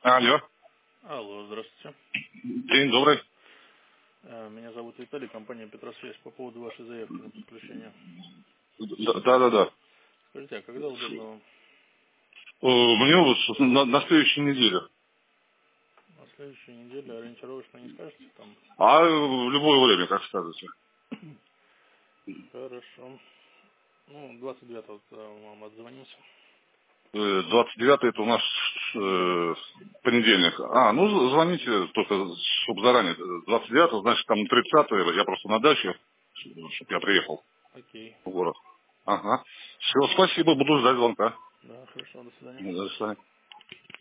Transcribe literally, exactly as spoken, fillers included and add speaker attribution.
Speaker 1: Алло.
Speaker 2: Алло, здравствуйте.
Speaker 1: День добрый.
Speaker 2: Э, Меня зовут Виталий, компания Петросвязь. По поводу вашей заявки на подключение.
Speaker 1: Да, да, да.
Speaker 2: Скажите, а когда удобно вам?
Speaker 1: Мне вот с- на, на следующей неделе.
Speaker 2: На следующей неделе ориентировочно не скажете там?
Speaker 1: А в любое время, как скажете.
Speaker 2: Хорошо. Ну, двадцать девятого вам отзвонимся.
Speaker 1: Э, двадцать девятое это у нас
Speaker 2: Понедельник.
Speaker 1: э, понедельник. А, ну з- звоните только, чтобы заранее. двадцать девятого, значит, там тридцатое, я просто на даче, чтобы я приехал
Speaker 2: Окей.
Speaker 1: в город. Ага. Все, спасибо, буду ждать звонка.
Speaker 2: Да, хорошо, до свидания.
Speaker 1: До свидания.